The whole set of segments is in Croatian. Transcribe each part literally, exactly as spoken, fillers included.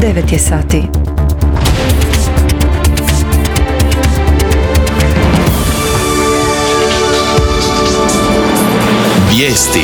devet je sati. Vijesti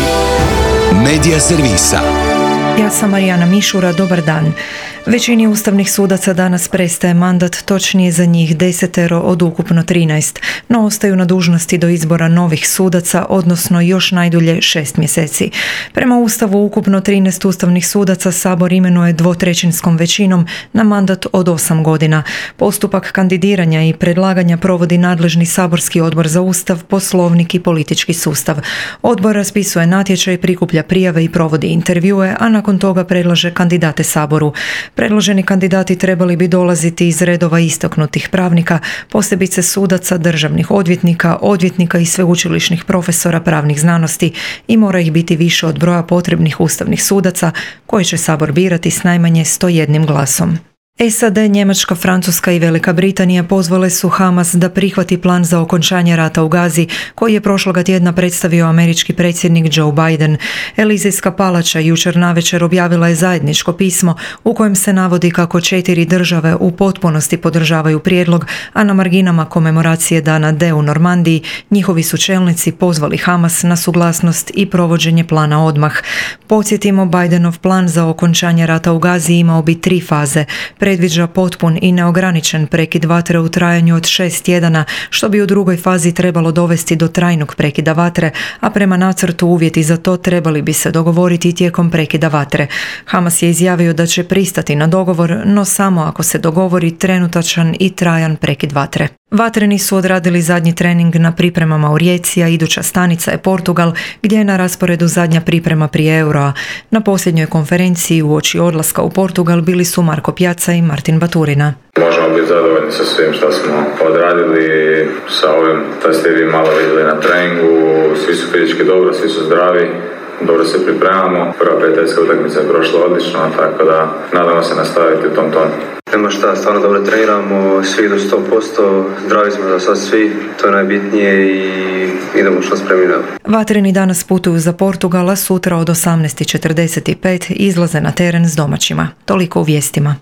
Medija servisa. Ja sam Marijana Mišura, dobar dan. Većini ustavnih sudaca danas prestaje mandat, točnije za njih desetero od ukupno trinaest, no ostaju na dužnosti do izbora novih sudaca, odnosno još najdulje šest mjeseci. Prema Ustavu ukupno trinaest ustavnih sudaca Sabor imenuje dvotrećinskom većinom na mandat od osam godina. Postupak kandidiranja i predlaganja provodi nadležni saborski odbor za Ustav, Poslovnik i politički sustav. Odbor raspisuje natječaj, prikuplja prijave i provodi intervjue, a nakon toga predlaže kandidate Saboru. Predloženi kandidati trebali bi dolaziti iz redova istaknutih pravnika, posebice sudaca, državnih odvjetnika, odvjetnika i sveučilišnih profesora pravnih znanosti i mora ih biti više od broja potrebnih ustavnih sudaca koje će Sabor birati s najmanje sto jednim glasom. S A D, Njemačka, Francuska i Velika Britanija pozvale su Hamas da prihvati plan za okončanje rata u Gazi koji je prošloga tjedna predstavio američki predsjednik Joe Biden. Elizejska palača jučer navečer objavila je zajedničko pismo u kojem se navodi kako četiri države u potpunosti podržavaju prijedlog, a na marginama komemoracije Dana D u Normandiji njihovi su čelnici pozvali Hamas na suglasnost i provođenje plana odmah. Podsjetimo, Bidenov plan za okončanje rata u Gazi imao bi tri faze. Predviđa potpun i neograničen prekid vatre u trajanju od šest tjedana, što bi u drugoj fazi trebalo dovesti do trajnog prekida vatre, a prema nacrtu uvjeti za to trebali bi se dogovoriti tijekom prekida vatre. Hamas je izjavio da će pristati na dogovor, no samo ako se dogovori trenutačan i trajan prekid vatre. Vatreni su odradili zadnji trening na pripremama u Rijeci, a iduća stanica je Portugal, gdje je na rasporedu zadnja priprema prije Euroa. Na posljednjoj konferenciji uoči odlaska u Portugal bili su Marko Pjaca i Martin Baturina. Možemo biti zadovoljni sa svim što smo odradili, sa ovim da ste vi malo vidjeli na treningu, svi su fizički dobro, svi su zdravi. Dobro se pripremamo, prva prijateljska utakmica je prošla odlično, tako da nadamo se nastaviti u tom tonu. Nema šta, stvarno dobro treniramo, svi do sto posto, zdravi smo za sad svi, to je najbitnije i idemo što spremni. Vatreni danas putuju za Portugala, sutra od osamnaest četrdeset pet izlaze na teren s domaćima. Toliko u vijestima.